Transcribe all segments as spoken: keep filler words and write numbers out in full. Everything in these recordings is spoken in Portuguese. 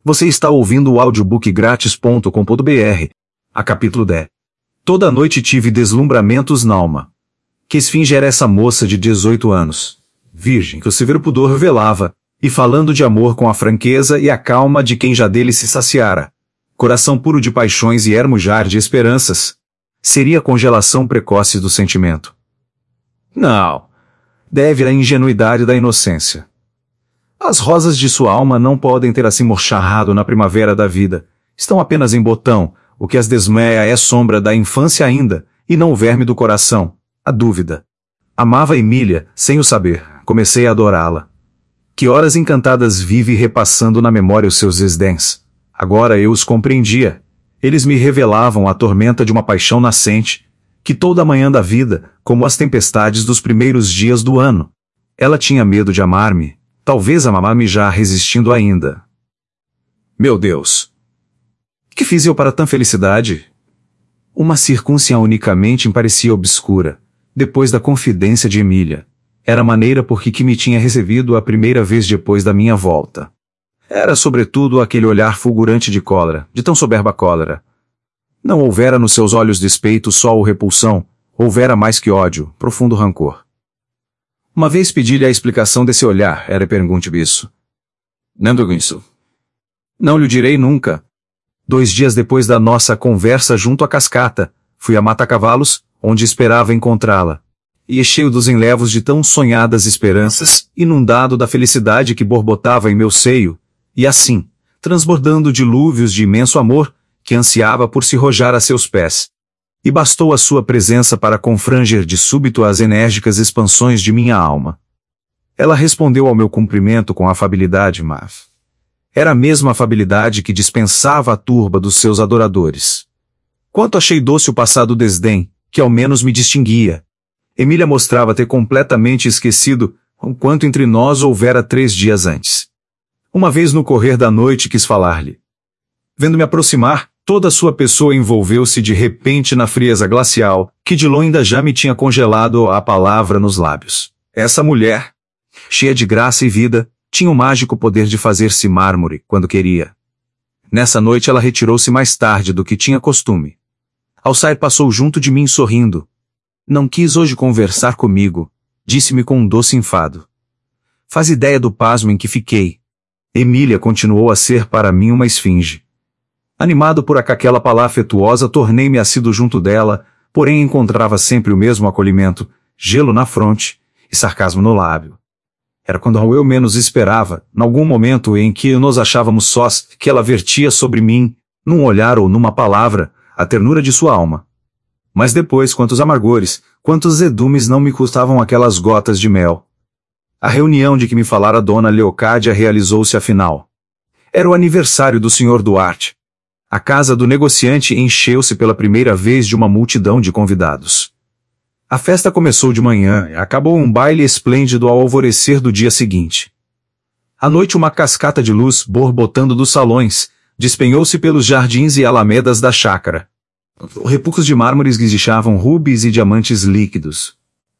Você está ouvindo o audiobook grátis ponto com ponto br. A capítulo dez. Toda noite tive deslumbramentos nalma. Que esfinge era essa moça de dezoito anos, virgem, que o severo pudor revelava, e falando de amor com a franqueza e a calma de quem já dele se saciara. Coração puro de paixões e ermujar de esperanças. Seria a congelação precoce do sentimento. Não. Deve à ingenuidade da inocência. As rosas de sua alma não podem ter assim murcharrado na primavera da vida. Estão apenas em botão. O que as desmeia é sombra da infância ainda, e não o verme do coração, a dúvida. Amava Emília, sem o saber, comecei a adorá-la. Que horas encantadas vive repassando na memória os seus desdéns. Agora eu os compreendia. Eles me revelavam a tormenta de uma paixão nascente, que toda a manhã da vida, como as tempestades dos primeiros dias do ano. Ela tinha medo de amar-me, talvez amar-me já resistindo ainda. Meu Deus! Que fiz eu para tã felicidade? Uma circunstância unicamente me parecia obscura, depois da confidência de Emília. Era a maneira por que, que me tinha recebido a primeira vez depois da minha volta. Era sobretudo aquele olhar fulgurante de cólera, de tão soberba cólera. Não houvera nos seus olhos despeito só ou repulsão, houvera mais que ódio, profundo rancor. Uma vez pedi-lhe a explicação desse olhar, era pergunte-me isso. Não digo isso. Não lhe direi nunca. Dois dias depois da nossa conversa junto à cascata, fui a Mata-Cavalos, onde esperava encontrá-la. E cheio dos enlevos de tão sonhadas esperanças, inundado da felicidade que borbotava em meu seio, e assim, transbordando dilúvios de imenso amor, que ansiava por se rojar a seus pés. E bastou a sua presença para confranger de súbito as enérgicas expansões de minha alma. Ela respondeu ao meu cumprimento com afabilidade, mas... era a mesma afabilidade que dispensava a turba dos seus adoradores. Quanto achei doce o passado desdém, que ao menos me distinguia. Emília mostrava ter completamente esquecido o quanto entre nós houvera três dias antes. Uma vez no correr da noite quis falar-lhe. Vendo-me aproximar, toda a sua pessoa envolveu-se de repente na frieza glacial, que de longe já me tinha congelado a palavra nos lábios. Essa mulher, cheia de graça e vida, tinha o mágico poder de fazer-se mármore quando queria. Nessa noite ela retirou-se mais tarde do que tinha costume. Ao sair passou junto de mim sorrindo. Não quis hoje conversar comigo, disse-me com um doce enfado. Faz ideia do pasmo em que fiquei. Emília continuou a ser para mim uma esfinge. Animado por aquela palavra afetuosa, tornei-me assíduo junto dela, porém encontrava sempre o mesmo acolhimento, gelo na fronte e sarcasmo no lábio. Era quando eu menos esperava, nalgum momento em que nos achávamos sós, que ela vertia sobre mim, num olhar ou numa palavra, a ternura de sua alma. Mas depois, quantos amargores, quantos edumes não me custavam aquelas gotas de mel. A reunião de que me falara Dona Leocádia realizou-se afinal. Era o aniversário do senhor Duarte. A casa do negociante encheu-se pela primeira vez de uma multidão de convidados. A festa começou de manhã e acabou um baile esplêndido ao alvorecer do dia seguinte. À noite uma cascata de luz, borbotando dos salões, despenhou-se pelos jardins e alamedas da chácara. Repucos de mármores guijichavam rubis e diamantes líquidos.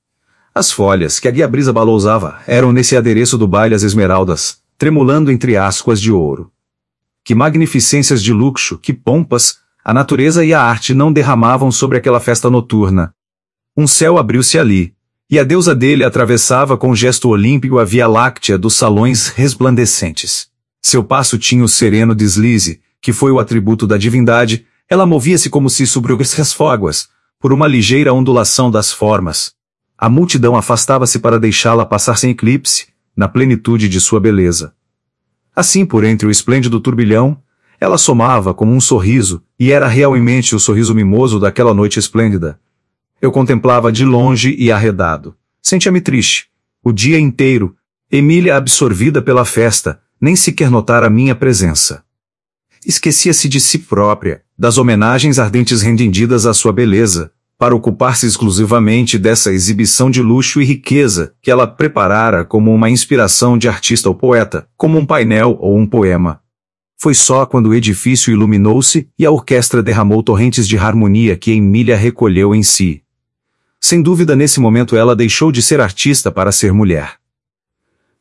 As folhas que a guia-brisa balousava eram nesse adereço do baile as esmeraldas, tremulando entre ascuas de ouro. Que magnificências de luxo, que pompas, a natureza e a arte não derramavam sobre aquela festa noturna. Um céu abriu-se ali, e a deusa dele atravessava com gesto olímpico a Via Láctea dos salões resplandecentes. Seu passo tinha o sereno deslize, que foi o atributo da divindade. Ela movia-se como se sobre as fóguas, por uma ligeira ondulação das formas. A multidão afastava-se para deixá-la passar sem eclipse, na plenitude de sua beleza. Assim, por entre o esplêndido turbilhão, ela somava como um sorriso, e era realmente o sorriso mimoso daquela noite esplêndida. Eu contemplava de longe e arredado. Sentia-me triste. O dia inteiro, Emília absorvida pela festa, nem sequer notara a minha presença. Esquecia-se de si própria, das homenagens ardentes rendidas à sua beleza, para ocupar-se exclusivamente dessa exibição de luxo e riqueza que ela preparara como uma inspiração de artista ou poeta, como um painel ou um poema. Foi só quando o edifício iluminou-se e a orquestra derramou torrentes de harmonia que Emília recolheu em si. Sem dúvida nesse momento ela deixou de ser artista para ser mulher.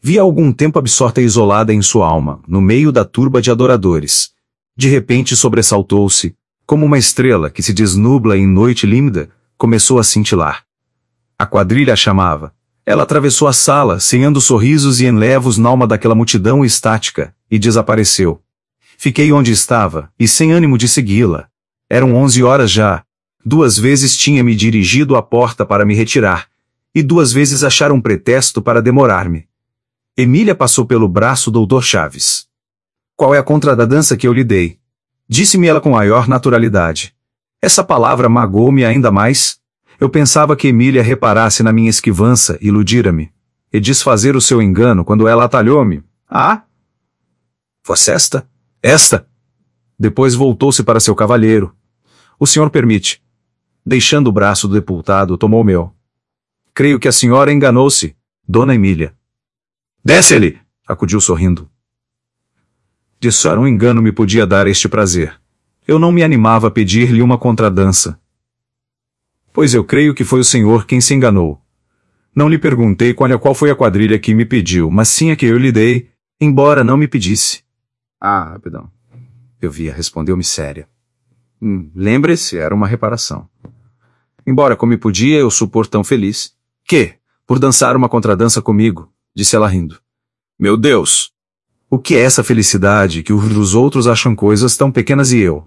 Via algum tempo absorta e isolada em sua alma, no meio da turba de adoradores. De repente sobressaltou-se, como uma estrela que se desnubla em noite límpida, começou a cintilar. A quadrilha a chamava. Ela atravessou a sala, ceando sorrisos e enlevos na alma daquela multidão estática, e desapareceu. Fiquei onde estava, e sem ânimo de segui-la. Eram onze horas já. Duas vezes tinha me dirigido à porta para me retirar, e duas vezes achar um pretexto para demorar-me. Emília passou pelo braço do doutor Chaves. Qual é a contra da dança que eu lhe dei? Disse-me ela com maior naturalidade. Essa palavra magoou-me ainda mais. Eu pensava que Emília reparasse na minha esquivança e iludira-me, e desfazer o seu engano quando ela atalhou-me. Ah? Fosse esta? Esta? Depois voltou-se para seu cavalheiro. O senhor permite. Deixando o braço do deputado, tomou o meu. Creio que a senhora enganou-se, dona Emília. Desce-lhe! Acudiu sorrindo. De só um engano me podia dar este prazer. Eu não me animava a pedir-lhe uma contradança. Pois eu creio que foi o senhor quem se enganou. Não lhe perguntei qual, qual foi a quadrilha que me pediu, mas sim a que eu lhe dei, embora não me pedisse. Ah, perdão. Eu via, respondeu-me séria. Hum, lembre-se, era uma reparação. Embora como podia eu supor tão feliz, que, por dançar uma contradança comigo, disse ela rindo. Meu Deus! O que é essa felicidade que os outros acham coisas tão pequenas e eu?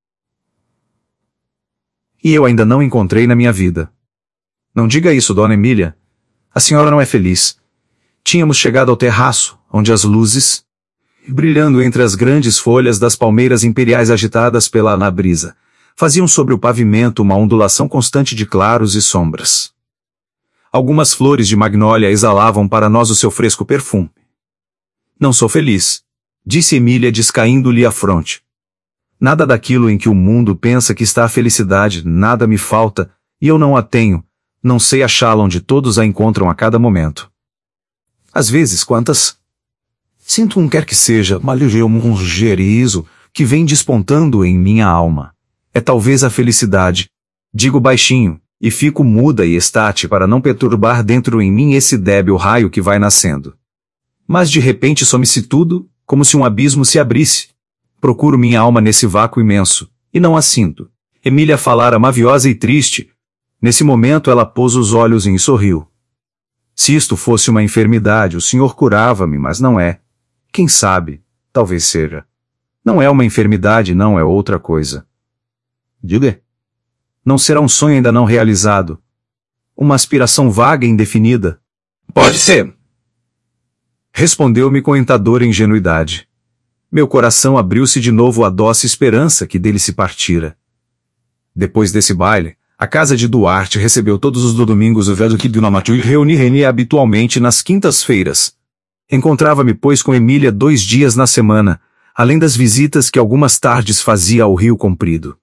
E eu ainda não encontrei na minha vida. Não diga isso, dona Emília. A senhora não é feliz. Tínhamos chegado ao terraço, onde as luzes, brilhando entre as grandes folhas das palmeiras imperiais agitadas pela na brisa, faziam sobre o pavimento uma ondulação constante de claros e sombras. Algumas flores de magnólia exalavam para nós o seu fresco perfume. Não sou feliz, disse Emília descaindo-lhe a fronte. Nada daquilo em que o mundo pensa que está a felicidade, nada me falta, e eu não a tenho, não sei achá-la onde todos a encontram a cada momento. Às vezes, quantas? Sinto um quer que seja, um gerizo, que vem despontando em minha alma. É talvez a felicidade. Digo baixinho, e fico muda e estática para não perturbar dentro em mim esse débil raio que vai nascendo. Mas de repente some-se tudo, como se um abismo se abrisse. Procuro minha alma nesse vácuo imenso, e não a sinto. Emília falara maviosa e triste. Nesse momento ela pôs os olhos em e sorriu. Se isto fosse uma enfermidade, o senhor curava-me, mas não é. Quem sabe, talvez seja. Não é uma enfermidade, não é outra coisa. Diga. Não será um sonho ainda não realizado? Uma aspiração vaga e indefinida? Pode ser. Respondeu-me com encantadora ingenuidade. Meu coração abriu-se de novo à doce esperança que dele se partira. Depois desse baile, a casa de Duarte recebeu todos os domingos o velho que do Namatu e reuni-me habitualmente nas quintas-feiras. Encontrava-me, pois, com Emília dois dias na semana, além das visitas que algumas tardes fazia ao Rio Comprido.